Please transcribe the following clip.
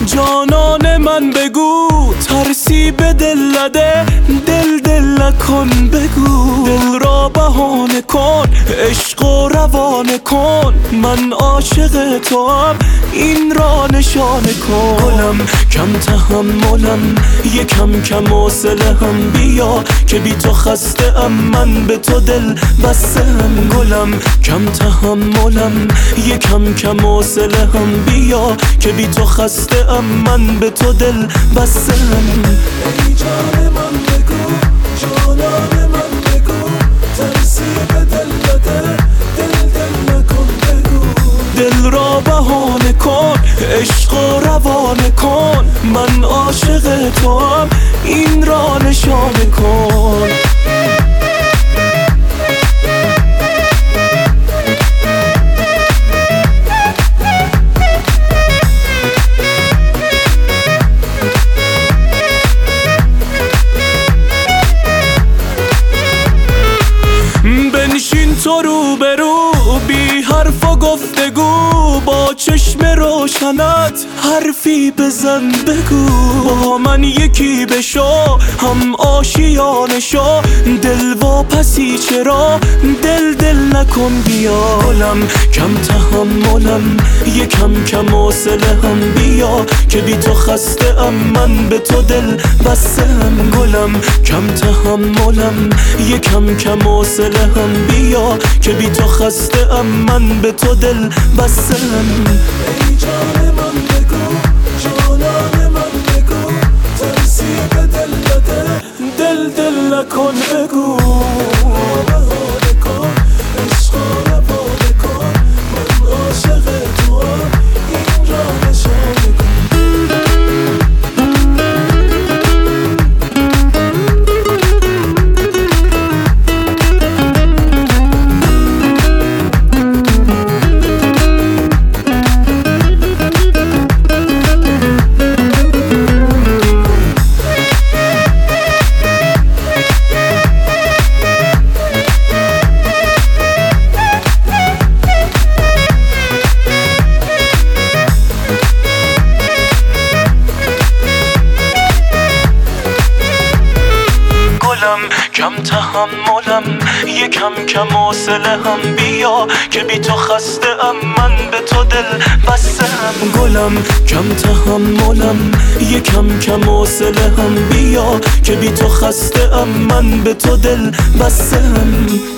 جانان من بگو ترسی به دل نده، دل نکن بگو. دل را بهانه کن، عشق و روانه کن، من عاشق تو هم این را نشانه کن. گلم کم تحملم، یکم کم حوصله هم، بیا که بی تو خسته ام، من به تو دل بسته ام. گلم کم تحملم، یکم کم حوصله هم، بیا که بی تو خسته ام، من به تو دل بسته ام. ای جان من بگو، جانان من بگو، ترسی به دل نده، دل نکن بگو. دل را بهانه کن، عشق و روانه کن، من عاشق تو هم این را نشانه کن. بنشین تو روبرو، بی حرف و گفتگو، با چشم روشنت حرفی بزن بگو. با من یکی بشو، هم آشیانه شو، دل واپسی چرا، دل نکن بیا. گلم کم تحملم، یکم کم حوصله هم، بیا که بی تو خسته ام، من به تو دل بسته ام. گلم کم تحملم، یکم کم حوصله هم، بیا که بی تو خسته ام، من به تو دل بسته ام. ای جان من بگو، جانان من بگو، ترسی به دل نده، دل نکن بگو. بهانه کن، عشق و روانه کن، من عاشق تو هم این را نشانه کن. کم تحملم، یکم کم حوصله هم، بیا که بی تو خسته ام، من به تو دل بسته ام. گلم کم تحملم، یکم کم حوصله هم، بیا که بی تو خسته ام، من به تو دل بسته ام.